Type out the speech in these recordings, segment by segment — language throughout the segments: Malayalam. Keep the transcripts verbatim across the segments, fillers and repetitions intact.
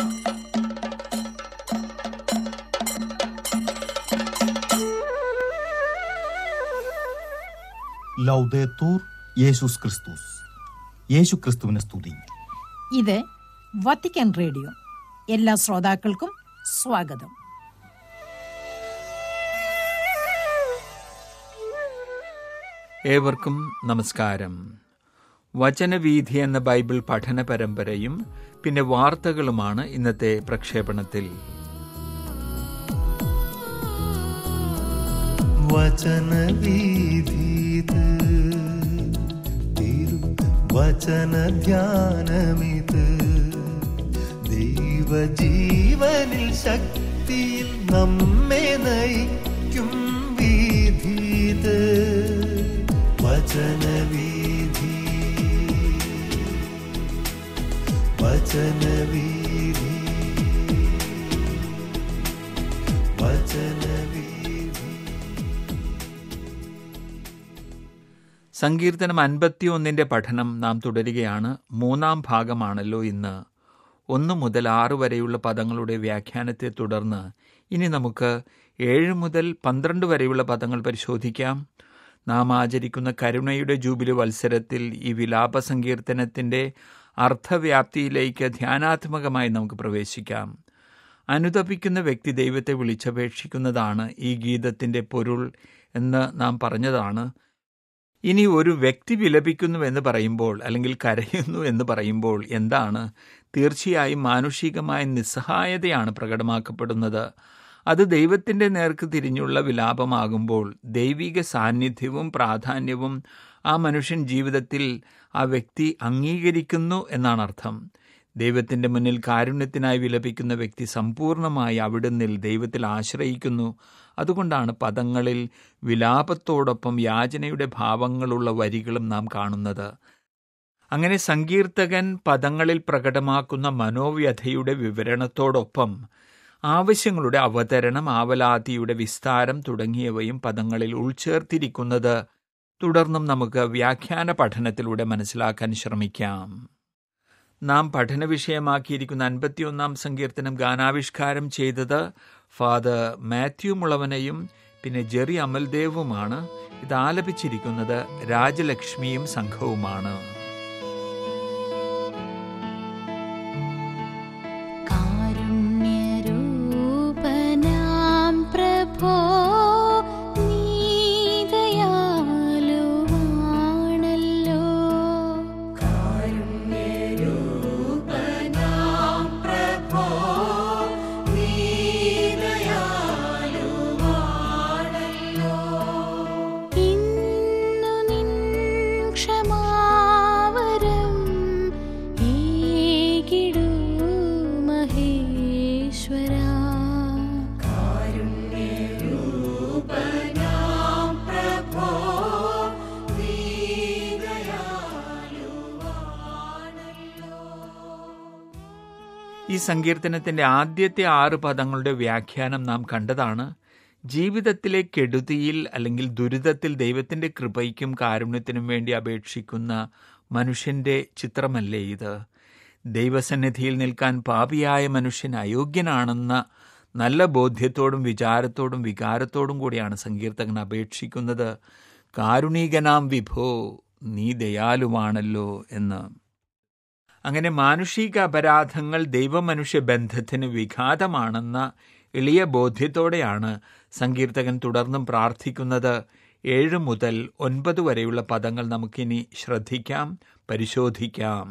ലൗദേത്തൂർ യേശുസ് ക്രിസ്തുസ്. യേശു ക്രിസ്തുവിനെ സ്തുതി. ഇത് വത്തിക്കാൻ റേഡിയോ. എല്ലാ ശ്രോതാക്കൾക്കും സ്വാഗതം. ഏവർക്കും നമസ്കാരം. വചനവീഥി എന്ന ബൈബിൾ പഠന പരമ്പരയും പിന്നെ വാർത്തകളുമാണ് ഇന്നത്തെ പ്രക്ഷേപണത്തിൽ. വചനവീഥി വചനധ്യാനമിത് ദൈവജീവനിൽ ശക്തിയിൽ നമ്മെ നയിക്കും വീഥിത്. വചനവീഥി വചനവീഥി വചനവീഥി. സങ്കീർത്തനം അൻപത്തിയൊന്നിന്റെ പഠനം നാം തുടരുകയാണ്. മൂന്നാം ഭാഗമാണല്ലോ ഇന്ന്. ഒന്ന് മുതൽ ആറ് വരെയുള്ള പദങ്ങളുടെ വ്യാഖ്യാനത്തെ തുടർന്ന് ഇനി നമുക്ക് ഏഴ് മുതൽ പന്ത്രണ്ട് വരെയുള്ള പദങ്ങൾ പരിശോധിക്കാം. നാം ആചരിക്കുന്ന കരുണയുടെ ജൂബിലി വത്സരത്തിൽ ഈ വിലാപ സങ്കീർത്തനത്തിന്റെ അർത്ഥവ്യാപ്തിയിലേക്ക് ധ്യാനാത്മകമായി നമുക്ക് പ്രവേശിക്കാം. അനുതപിക്കുന്ന വ്യക്തി ദൈവത്തെ വിളിച്ചപേക്ഷിക്കുന്നതാണ് ഈ ഗീതത്തിന്റെ പൊരുൾ എന്ന് നാം പറഞ്ഞതാണ്. ഇനി ഒരു വ്യക്തി വിലപിക്കുന്നു എന്ന് പറയുമ്പോൾ അല്ലെങ്കിൽ കരയുന്നു എന്ന് പറയുമ്പോൾ എന്താണ്? തീർച്ചയായും മാനുഷികമായ നിസ്സഹായതയാണ് പ്രകടമാക്കപ്പെടുന്നത്. അത് ദൈവത്തിൻ്റെ നേർക്ക് തിരിഞ്ഞുള്ള വിലാപമാകുമ്പോൾ ദൈവിക സാന്നിധ്യവും പ്രാധാന്യവും ആ മനുഷ്യൻ ജീവിതത്തിൽ ആ വ്യക്തി അംഗീകരിക്കുന്നു എന്നാണ് അർത്ഥം. ദൈവത്തിൻ്റെ മുന്നിൽ കാരുണ്യത്തിനായി വിലപിക്കുന്ന വ്യക്തി സമ്പൂർണമായി അവിടുന്നിൽ ദൈവത്തിൽ ആശ്രയിക്കുന്നു. അതുകൊണ്ടാണ് പദങ്ങളിൽ വിലാപത്തോടൊപ്പം യാചനയുടെ ഭാവങ്ങളുള്ള വരികളും നാം കാണുന്നത്. അങ്ങനെ സങ്കീർത്തകൻ പദങ്ങളിൽ പ്രകടമാക്കുന്ന മനോവ്യഥയുടെ വിവരണത്തോടൊപ്പം ആവശ്യങ്ങളുടെ അവതരണം, ആവലാതിയുടെ വിസ്താരം തുടങ്ങിയവയും പദങ്ങളിൽ ഉൾച്ചേർത്തിരിക്കുന്നത് തുടർന്നും നമുക്ക് വ്യാഖ്യാന പഠനത്തിലൂടെ മനസ്സിലാക്കാൻ ശ്രമിക്കാം. നാം പഠന വിഷയമാക്കിയിരിക്കുന്ന അൻപത്തിയൊന്നാം സങ്കീർത്തനം ഗാനാവിഷ്കാരം ചെയ്തത് ഫാദർ മാത്യു മുളവനയും പിന്നെ ജെറി അമൽദേവുമാണ്. ഇത് ആലപിച്ചിരിക്കുന്നത് രാജലക്ഷ്മിയും സംഘവുമാണ്. ഈ സങ്കീർത്തനത്തിന്റെ ആദ്യത്തെ ആറ് പദങ്ങളുടെ വ്യാഖ്യാനം നാം കണ്ടതാണ്. ജീവിതത്തിലെ കെടുതിയിൽ അല്ലെങ്കിൽ ദുരിതത്തിൽ ദൈവത്തിന്റെ കൃപയ്ക്കും കാരുണ്യത്തിനും വേണ്ടി അപേക്ഷിക്കുന്ന മനുഷ്യന്റെ ചിത്രമല്ലേ ഇത്? ദൈവസന്നിധിയിൽ നിൽക്കാൻ പാപിയായ മനുഷ്യൻ അയോഗ്യനാണെന്ന നല്ല ബോധ്യത്തോടും വിചാരത്തോടും വികാരത്തോടും കൂടിയാണ് സങ്കീർത്തകൻ അപേക്ഷിക്കുന്നത്. കാരുണീകനാം വിഭോ, നീ ദയാലുവാണല്ലോ എന്ന്. അങ്ങനെ മാനുഷിക അപരാധങ്ങൾ ദൈവമനുഷ്യ ബന്ധത്തിന് വിഘാതമാണെന്ന എളിയ ബോധ്യത്തോടെയാണ് സങ്കീർത്തകൻ തുടർന്നും പ്രാർത്ഥിക്കുന്നത്. ഏഴ് മുതൽ ഒൻപത് വരെയുള്ള പദങ്ങൾ നമുക്കിനി ശ്രദ്ധിക്കാം, പരിശോധിക്കാം.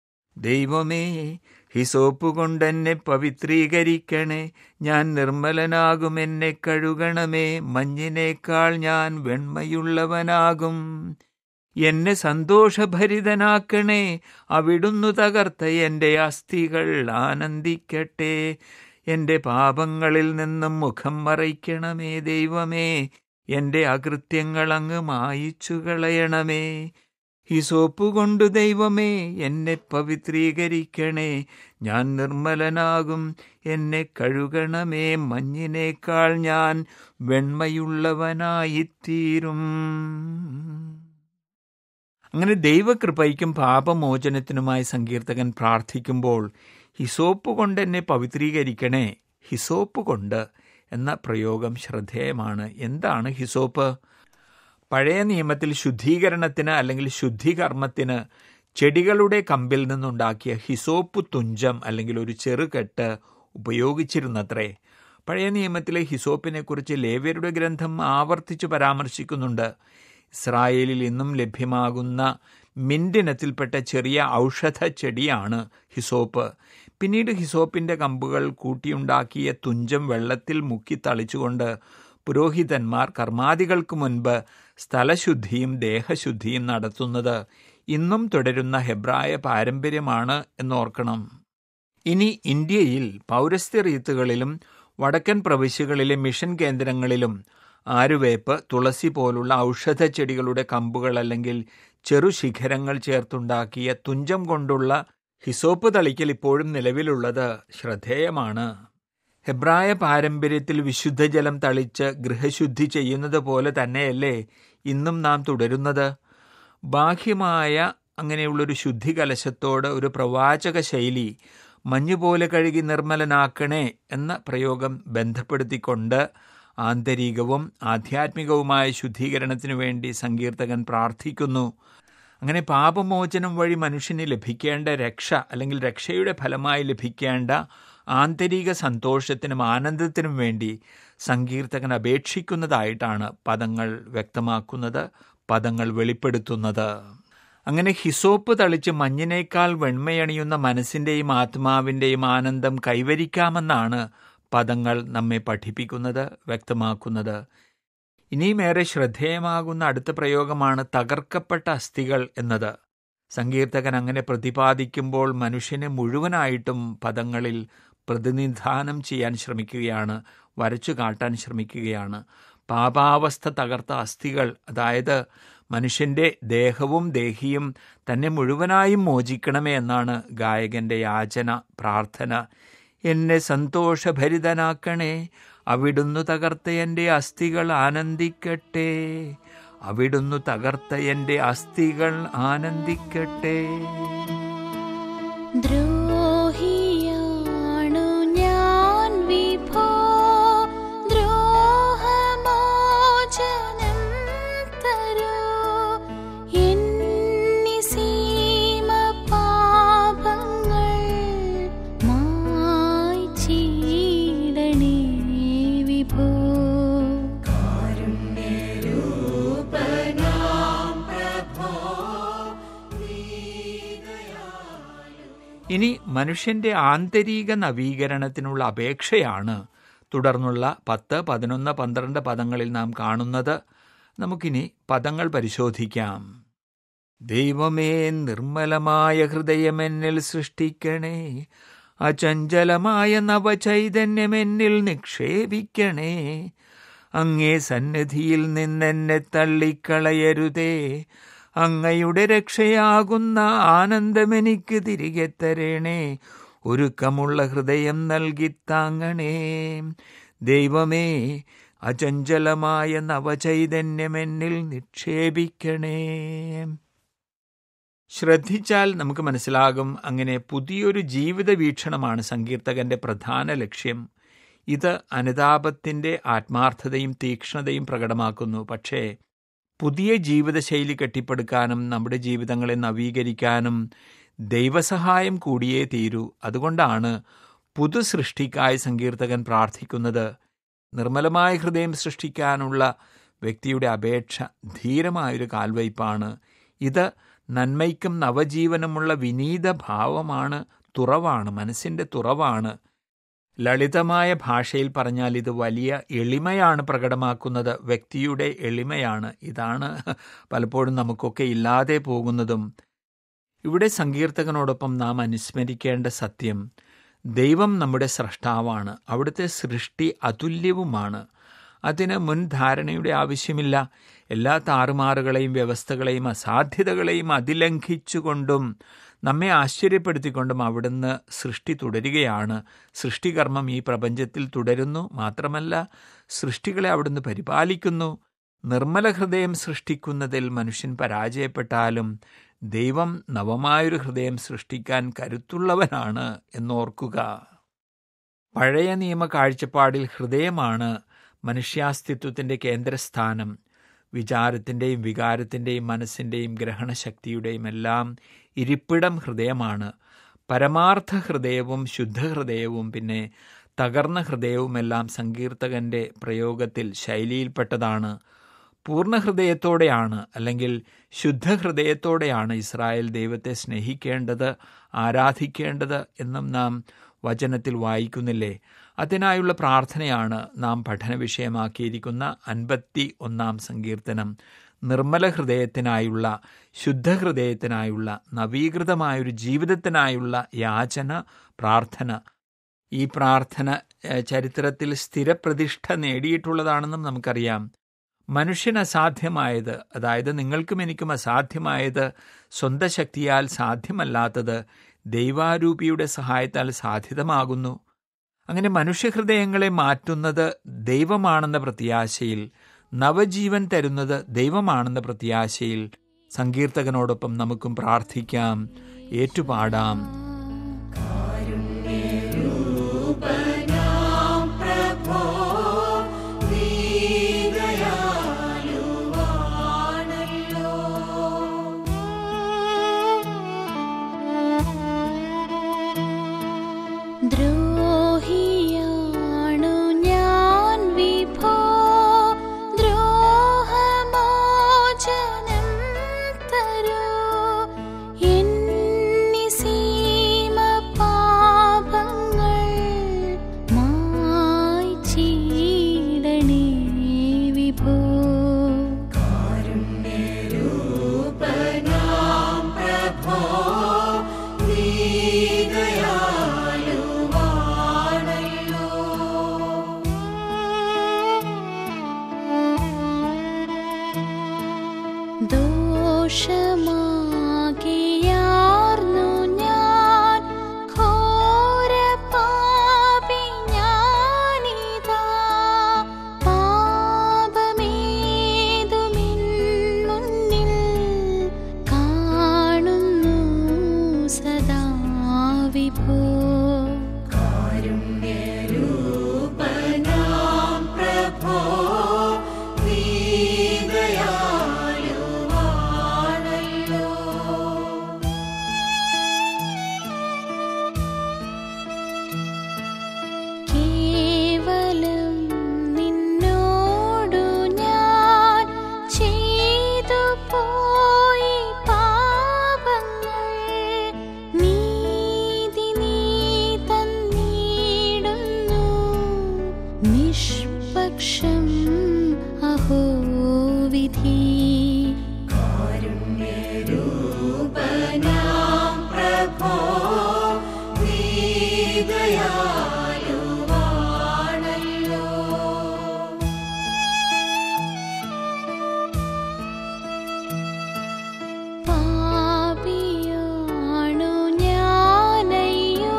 ദൈവമേ, ഹിസോപ്പ് കൊണ്ടെന്നെ പവിത്രീകരിക്കണേ, ഞാൻ നിർമ്മലനാകും, എന്നെ കഴുകണമേ, മഞ്ഞിനേക്കാൾ ഞാൻ വെണ്മയുള്ളവനാകും. എന്നെ സന്തോഷഭരിതനാക്കണേ, അവിടുന്നു തകർത്ത എൻ്റെ അസ്ഥികൾ ആനന്ദിക്കട്ടെ. എൻ്റെ പാപങ്ങളിൽ നിന്നും മുഖം മറയ്ക്കണമേ ദൈവമേ, എൻ്റെ അകൃത്യങ്ങൾ അങ്ങ് മായിച്ചു കളയണമേ. ഹിസോപ്പുകൊണ്ടു ദൈവമേ എന്നെ പവിത്രീകരിക്കണേ, ഞാൻ നിർമ്മലനാകും, എന്നെ കഴുകണമേ, മഞ്ഞിനേക്കാൾ ഞാൻ വെണ്മയുള്ളവനായിത്തീരും. അങ്ങനെ ദൈവകൃപയ്ക്കും പാപമോചനത്തിനുമായി സങ്കീർത്തകൻ പ്രാർത്ഥിക്കുമ്പോൾ ഹിസോപ്പ് കൊണ്ട് എന്നെ പവിത്രീകരിക്കണേ. ഹിസോപ്പ് കൊണ്ട് എന്ന പ്രയോഗം ശ്രദ്ധേയമാണ്. എന്താണ് ഹിസോപ്പ്? പഴയ നിയമത്തിൽ ശുദ്ധീകരണത്തിന് അല്ലെങ്കിൽ ശുദ്ധികർമ്മത്തിന് ചെടികളുടെ കമ്പിൽ നിന്നുണ്ടാക്കിയ ഹിസോപ്പ് തുഞ്ചം അല്ലെങ്കിൽ ഒരു ചെറുകെട്ട് ഉപയോഗിച്ചിരുന്നത്രേ. പഴയ നിയമത്തിലെ ഹിസോപ്പിനെക്കുറിച്ച് ലേവ്യരുടെ ഗ്രന്ഥം ആവർത്തിച്ചു പരാമർശിക്കുന്നുണ്ട്. ഇസ്രായേലിൽ ഇന്നും ലഭ്യമാകുന്ന മിൻറ്റിനത്തിൽപ്പെട്ട ചെറിയ ഔഷധ ചെടിയാണ് ഹിസോപ്പ്. പിന്നീട് ഹിസോപ്പിൻ്റെ കമ്പുകൾ കൂട്ടിയുണ്ടാക്കിയ തുഞ്ചം വെള്ളത്തിൽ മുക്കി തളിച്ചുകൊണ്ട് പുരോഹിതന്മാർ കർമാദികൾക്ക് മുൻപ് സ്ഥലശുദ്ധിയും ദേഹശുദ്ധിയും നടത്തുന്നത് ഇന്നും തുടരുന്ന ഹെബ്രായ പാരമ്പര്യമാണ് എന്നോർക്കണം. ഇനി ഇന്ത്യയിൽ പൗരസ്ത്യ റീത്തുകളിലും വടക്കൻ പ്രവിശ്യകളിലെ മിഷൻ കേന്ദ്രങ്ങളിലും ആരുവേപ്പ്, തുളസി പോലുള്ള ഔഷധ ചെടികളുടെ കമ്പുകൾ അല്ലെങ്കിൽ ചെറുശിഖരങ്ങൾ ചേർത്തുണ്ടാക്കിയ തുഞ്ചം കൊണ്ടുള്ള ഹിസോപ്പ് തളിക്കൽ ഇപ്പോഴും നിലവിലുള്ളത് ശ്രദ്ധേയമാണ്. ഹെബ്രായ പാരമ്പര്യത്തിൽ വിശുദ്ധജലം തളിച്ച് ഗൃഹശുദ്ധി ചെയ്യുന്നത് പോലെ തന്നെയല്ലേ ഇന്നും നാം തുടരുന്നത്? ബാഹ്യമായ അങ്ങനെയുള്ളൊരു ശുദ്ധി കലശത്തോട് ഒരു പ്രവാചക ശൈലി മഞ്ഞുപോലെ കഴുകി നിർമ്മലനാക്കണേ എന്ന പ്രയോഗം ബന്ധപ്പെടുത്തിക്കൊണ്ട് ആന്തരികവും ആധ്യാത്മികവുമായ ശുദ്ധീകരണത്തിനു വേണ്ടി സങ്കീർത്തകൻ പ്രാർത്ഥിക്കുന്നു. അങ്ങനെ പാപമോചനം വഴി മനുഷ്യന് ലഭിക്കേണ്ട രക്ഷ അല്ലെങ്കിൽ രക്ഷയുടെ ഫലമായി ലഭിക്കേണ്ട ആന്തരിക സന്തോഷത്തിനും ആനന്ദത്തിനും വേണ്ടി സങ്കീർത്തകൻ അപേക്ഷിക്കുന്നതായിട്ടാണ് പദങ്ങൾ വ്യക്തമാക്കുന്നത്, പദങ്ങൾ വെളിപ്പെടുത്തുന്നത്. അങ്ങനെ ഹിസോപ്പ് തളിച്ച് മഞ്ഞിനേക്കാൾ വെണ്മയണിയുന്ന മനസ്സിൻ്റെയും ആത്മാവിൻ്റെയും ആനന്ദം കൈവരിക്കാമെന്നാണ് പദങ്ങൾ നമ്മെ പഠിപ്പിക്കുന്നത്, വ്യക്തമാക്കുന്നത്. ഇനിയും ഏറെ ശ്രദ്ധേയമാകുന്ന അടുത്ത പ്രയോഗമാണ് തകർക്കപ്പെട്ട അസ്ഥികൾ എന്നത്. സങ്കീർത്തകൻ അങ്ങനെ പ്രതിപാദിക്കുമ്പോൾ മനുഷ്യനെ മുഴുവനായിട്ടും പദങ്ങളിൽ പ്രതിനിധാനം ചെയ്യാൻ ശ്രമിക്കുകയാണ്, വരച്ചു കാട്ടാൻ ശ്രമിക്കുകയാണ്. പാപാവസ്ഥ തകർത്ത അസ്ഥികൾ, അതായത് മനുഷ്യൻ്റെ ദേഹവും ദേഹിയും തന്നെ മുഴുവനായും മോചിക്കണമേ എന്നാണ് ഗായകൻ്റെ യാചന, പ്രാർത്ഥന. എന്നെ സന്തോഷഭരിതനാക്കണേ, അവിടുന്ന് തകർത്ത എൻ്റെ അസ്ഥികൾ ആനന്ദിക്കട്ടെ, അവിടുന്ന് തകർത്ത എൻ്റെ അസ്ഥികൾ ആനന്ദിക്കട്ടെ. ദ്രോഹിയാണു ഞാൻ വിഭോ, ദ്രോഹമോചനം തരൂ, എന്നിസീമ പാപങ്ങൾ മായ്ച്ചിടണേ വിഭോ. ഇനി മനുഷ്യൻ്റെ ആന്തരിക നവീകരണത്തിനുള്ള അപേക്ഷയാണ് തുടർന്നുള്ള പത്ത്, പതിനൊന്ന്, പന്ത്രണ്ട് പദങ്ങളിൽ നാം കാണുന്നത്. നമുക്കിനി പദങ്ങൾ പരിശോധിക്കാം. ദൈവമേ, നിർമ്മലമായ ഹൃദയമെന്നിൽ സൃഷ്ടിക്കണേ, അചഞ്ചലമായ നവചൈതന്യമെന്നിൽ നിക്ഷേപിക്കണേ, അങ്ങേ സന്നിധിയിൽ നിന്നെന്നെ തള്ളിക്കളയരുതേ, അങ്ങയുടെ രക്ഷയാകുന്ന ആനന്ദമെനിക്ക് തിരികെ തരണേ, ഒരുക്കമുള്ള ഹൃദയം നൽകി താങ്ങണേ. ദൈവമേ, അചഞ്ചലമായ നവചൈതന്യമെന്നിൽ നിക്ഷേപിക്കണേ. ശ്രദ്ധിച്ചാൽ നമുക്ക് മനസ്സിലാകും, അങ്ങനെ പുതിയൊരു ജീവിത വീക്ഷണമാണ് സങ്കീർത്തകന്റെ പ്രധാന ലക്ഷ്യം. ഇത് അനുതാപത്തിൻ്റെ ആത്മാർത്ഥതയും തീക്ഷ്ണതയും പ്രകടമാക്കുന്നു. പക്ഷേ പുതിയ ജീവിതശൈലി കെട്ടിപ്പടുക്കാനും നമ്മുടെ ജീവിതങ്ങളെ നവീകരിക്കാനും ദൈവസഹായം കൂടിയേ തീരൂ. അതുകൊണ്ടാണ് പുതു സൃഷ്ടിക്കായി സങ്കീർത്തകൻ പ്രാർത്ഥിക്കുന്നത്. നിർമ്മലമായ ഹൃദയം സൃഷ്ടിക്കാനുള്ള വ്യക്തിയുടെ അപേക്ഷ ധീരമായൊരു കാൽവയ്പ്പാണ്. ഇത് നന്മയ്ക്കും നവജീവനമുള്ള വിനീത ഭാവമാണ്, തുറവാണ്, മനസ്സിൻ്റെ തുറവാണ്. ലളിതമായ ഭാഷയിൽ പറഞ്ഞാൽ ഇത് വലിയ എളിമയാണ് പ്രകടമാക്കുന്നത്, വ്യക്തിയുടെ എളിമയാണ്. ഇതാണ് പലപ്പോഴും നമുക്കൊക്കെ ഇല്ലാതെ പോകുന്നതും. ഇവിടെ സങ്കീർത്തകനോടൊപ്പം നാം അനുസ്മരിക്കേണ്ട സത്യം, ദൈവം നമ്മുടെ സ്രഷ്ടാവാണ്, അവിടുത്തെ സൃഷ്ടി അതുല്യവുമാണ്. അതിന് മുൻധാരണയുടെ ആവശ്യമില്ല. എല്ലാ താറുമാറുകളെയും വ്യവസ്ഥകളെയും അസാധ്യതകളെയും അതിലംഘിച്ചുകൊണ്ടും നമ്മെ ആശ്ചര്യപ്പെടുത്തിക്കൊണ്ടും അവിടുന്ന് സൃഷ്ടി തുടരുകയാണ്. സൃഷ്ടികർമ്മം ഈ പ്രപഞ്ചത്തിൽ തുടരുന്നു. മാത്രമല്ല, സൃഷ്ടികളെ അവിടുന്ന് പരിപാലിക്കുന്നു. നിർമ്മല ഹൃദയം സൃഷ്ടിക്കുന്നതിൽ മനുഷ്യൻ പരാജയപ്പെട്ടാലും ദൈവം നവമായൊരു ഹൃദയം സൃഷ്ടിക്കാൻ കരുത്തുള്ളവനാണ് എന്നോർക്കുക. പഴയ നിയമ കാഴ്ചപ്പാടിൽ ഹൃദയമാണ് മനുഷ്യാസ്തിത്വത്തിൻ്റെ കേന്ദ്രസ്ഥാനം. വിചാരത്തിൻ്റെയും വികാരത്തിൻ്റെയും മനസ്സിൻ്റെയും ഗ്രഹണശക്തിയുടെയും എല്ലാം ഇരിപ്പിടം ഹൃദയമാണ്. പരമാർത്ഥ ഹൃദയവും ശുദ്ധഹൃദയവും പിന്നെ തകർന്ന ഹൃദയവുമെല്ലാം സങ്കീർത്തകൻ്റെ പ്രയോഗത്തിൽ ശൈലിയിൽപ്പെട്ടതാണ്. പൂർണ്ണഹൃദയത്തോടെയാണ് അല്ലെങ്കിൽ ശുദ്ധഹൃദയത്തോടെയാണ് ഇസ്രായേൽ ദൈവത്തെ സ്നേഹിക്കേണ്ടത്, ആരാധിക്കേണ്ടത് എന്നും നാം വചനത്തിൽ വായിക്കുന്നില്ലേ? അതിനായുള്ള പ്രാർത്ഥനയാണ് നാം പഠന വിഷയമാക്കിയിരിക്കുന്ന അൻപത്തി ഒന്നാം സങ്കീർത്തനം. നിർമ്മല ഹൃദയത്തിനായുള്ള, ശുദ്ധഹൃദയത്തിനായുള്ള, നവീകൃതമായൊരു ജീവിതത്തിനായുള്ള യാചന, പ്രാർത്ഥന. ഈ പ്രാർത്ഥന ചരിത്രത്തിൽ സ്ഥിരപ്രതിഷ്ഠ നേടിയിട്ടുള്ളതാണെന്നും നമുക്കറിയാം. മനുഷ്യന് അസാധ്യമായത്, അതായത് നിങ്ങൾക്കും എനിക്കും അസാധ്യമായത്, സ്വന്തം ശക്തിയാൽ സാധ്യമല്ലാത്തത് ദൈവാരൂപിയുടെ സഹായത്താൽ സാധ്യതമാകുന്നു. അങ്ങനെ മനുഷ്യഹൃദയങ്ങളെ മാറ്റുന്നത് ദൈവമാണെന്ന പ്രത്യാശയിൽ, നവജീവൻ തരുന്നത് ദൈവമാണെന്ന പ്രത്യാശയിൽ സങ്കീർത്തകനോടൊപ്പം നമുക്കും പ്രാർത്ഥിക്കാം, ഏറ്റുപാടാം. ദ്രോഹിയാണു ഞാൻ വിഭോ, ദ്രോഹമോചനം തരൂ. എന്നിസീമ പാപങ്ങൾ മായ്ച്ചിടണേ വിഭോ. കാരുണ്യരൂപനാം പ്രഭോ, ദോഷമാകിയാർന്നു ഞാൻ ഘോരപാപി ഞാനിതാ. പാപമേതുമിൻ മുന്നിൽ കാണുന്നു സദാ വിഭോ. കാരുണ്യരൂപനാം പ്രഭോ, കേവലം നിന്നോടു ഞാൻ ചെയ്തു പോയി പാപങ്ങൾ. നീതി നീ തന്നിടുന്നു നിഷ്പക്ഷം അഹോ വിധി. കാരുണ്യരൂപനാം പ്രഭോ, പാപിയാണു ഞാനയ്യോ,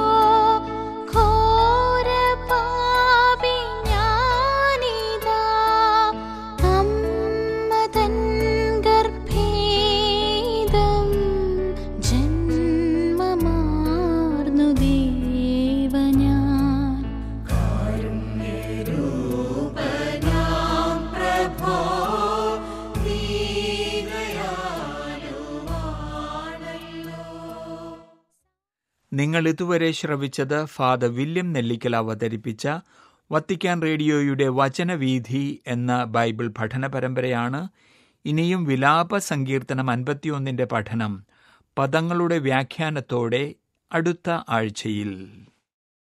ഘോരപാപി ഞാനിതാ. അമ്മ തൻ ഗർഭേദം ജന്മമാർന്നു ദേവനാൻ. കാരുണ്യരൂപനാം പ്രഭോ, നിങ്ങൾ ഇതുവരെ ശ്രവിച്ചത് ഫാദർ വില്യം നെല്ലിക്കൽ അവതരിപ്പിച്ച വത്തിക്കാൻ റേഡിയോയുടെ വചനവീഥി എന്ന ബൈബിൾ പഠന പരമ്പരയാണ്. ഇനിയും വിലാപ സങ്കീർത്തനം അൻപത്തിയൊന്നിൻ്റെ പഠനം പദങ്ങളുടെ വ്യാഖ്യാനത്തോടെ അടുത്ത ആഴ്ചയിൽ.